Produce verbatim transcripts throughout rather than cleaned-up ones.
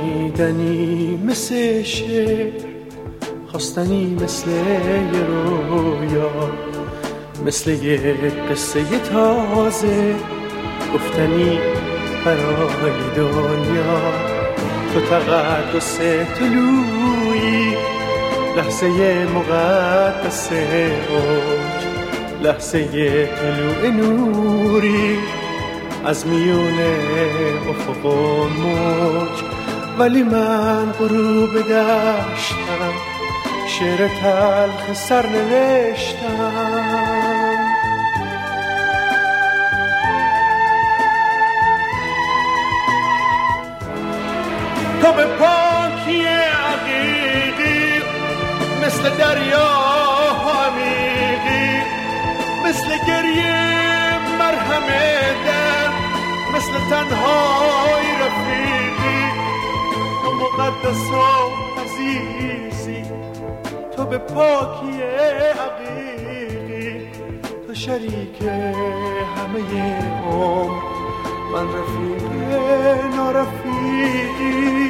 شنیدنی مثل شعر، خواستنی مثل یه رویا، مثل یه قصه تازه گفتنی برای دنیا. تو تقدس طلوعی، لحظه مقدس اوج، لحظه طلوع نوری از میون افق و موج. ولی من غروب دشتم، شعر تلخ سر نوشتم. تو به پاکی عقیقی، مثل دریا عمیقی، مثل گریه مرهم در، مثل تنهای رفیقی. تو مقدس و عزیزی، تو به پاکی عقیقی، تو شریک همه عمر، من رفیق نارفیقی.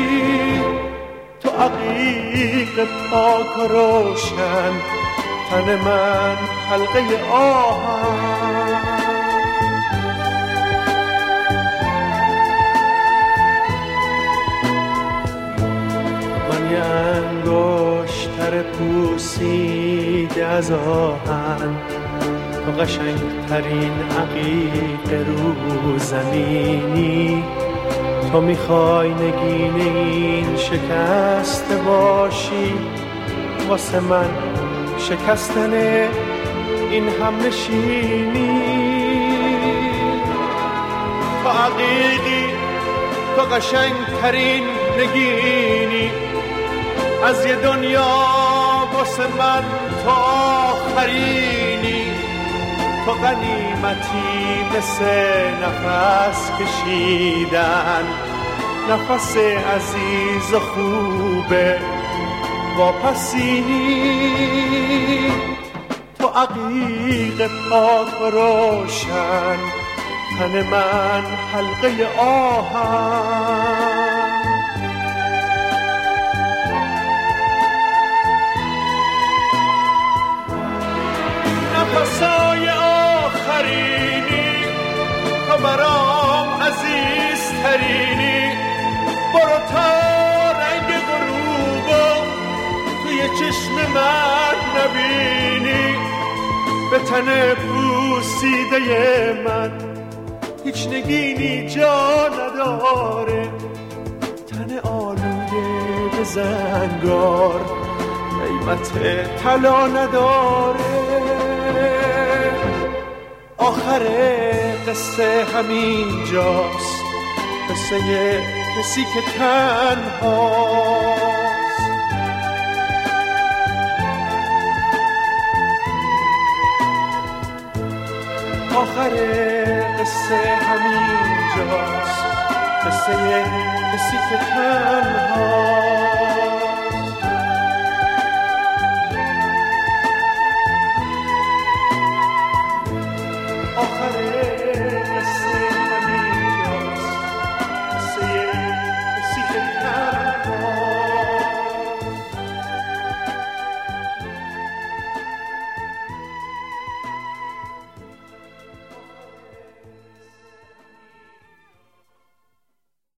تو عقیق پاک و روشن، تن من حلقه آهن. من یه انگشتر پوسیده از آهن، تو قشنگترین عقیق رو زمینی. تو میخوای نگین این شکسته باشی، واسه من شکستن این هم نشینی. تو عقیقی، تو قشنگترین نگینی از یه دنیا، واسه من تو آخرینی. تو غنیمتی مثل نفس کشیدن، نفس عزیز و خوبه واپسینی. تو عقیق پاک و روشن، تن من حلقه آهن. نفسای آخرینی، تو برام عزیز ترینی. برو تا رنگ غروبو توی چشم من نبینی. به تن پوسیده من هیچ نگینی جا نداره، تن آلوده به زنگار قیمت طلا نداره. آخر قصه همین جاست، قصه کسی که تنهاست. آخر قصه همین جاست، قصه کسی که